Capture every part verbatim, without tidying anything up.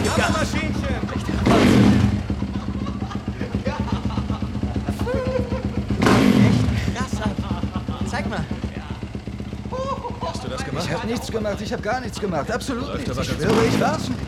gibt Gas. Maschinchen! Echt krass ab. Zeig mal. Hast du das gemacht? Ich hab nichts gemacht, ich hab gar nichts gemacht. Absolut Läuft nichts. aber Ich ganz schwöre, ich war's nicht.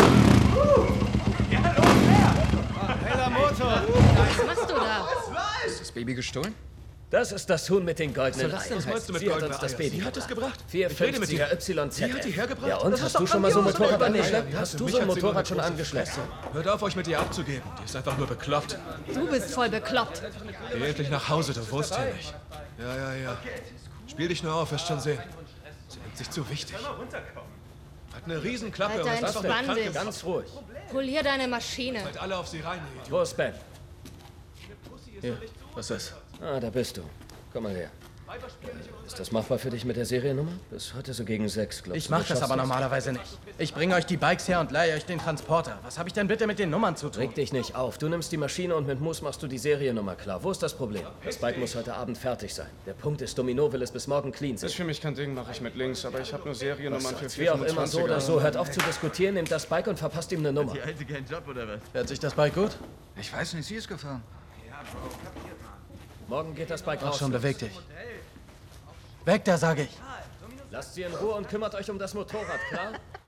Heller Motor! Was machst du da? Ist das Baby gestohlen? Das ist das Huhn mit den goldenen Was soll das Eiern. denn Was meinst du mit Sie hat goldenen uns das Eiern? Baby Sie hat es gebracht. vier Ich rede mit dir. Y Z. Sie hat die hergebracht? Ja, und Das hast ist du doch schon mal so ein grandios. Motorrad Ja, angeschleppt? ja, Hast für du mich so ein hat sie nur Motorrad eine schon große angeschleppt? Fresse. Hört auf, euch mit ihr abzugeben. Die ist einfach nur bekloppt. Du bist voll bekloppt. Geh endlich nach Hause, du Wursthähnig. Ja, ja, ja. Spiel dich nur auf, wirst schon sehen. Sie nimmt sich zu wichtig. Hat eine Riesenklappe Alter, und ist entspann krank dich. im Ganz ruhig. Polier deine Maschine. Seid alle auf sie rein, ihr Idioten. Wo ist Ben? Hier, was ist? Ah, da bist du. Komm mal her. Ist das machbar für dich mit der Seriennummer? Bis heute so gegen sechs, glaubst Ich du, mach du das schaffst aber normalerweise nicht. Ich bringe euch die Bikes her und leihe euch den Transporter. Was habe ich denn bitte mit den Nummern zu tun? Reg dich nicht auf. Du nimmst die Maschine und mit Moose machst du die Seriennummer klar. Wo ist das Problem? Das Bike muss heute Abend fertig sein. Der Punkt ist, Domino will es bis morgen clean Das sein. ist für mich kein Ding, mache ich mit links, aber ich habe nur Seriennummern für Wie auch immer, so oder vierhundertfünfundzwanziger. so. Hört auf zu diskutieren, nehmt das Bike und verpasst ihm eine Nummer. Alte keinen Job oder was? Fährt sich das Bike gut? Ich weiß nicht, sie ist gefahren. Morgen geht das Bike Ach raus. schon, beweg dich. Weg da, sage ich. Lasst sie in Ruhe und kümmert euch um das Motorrad, klar?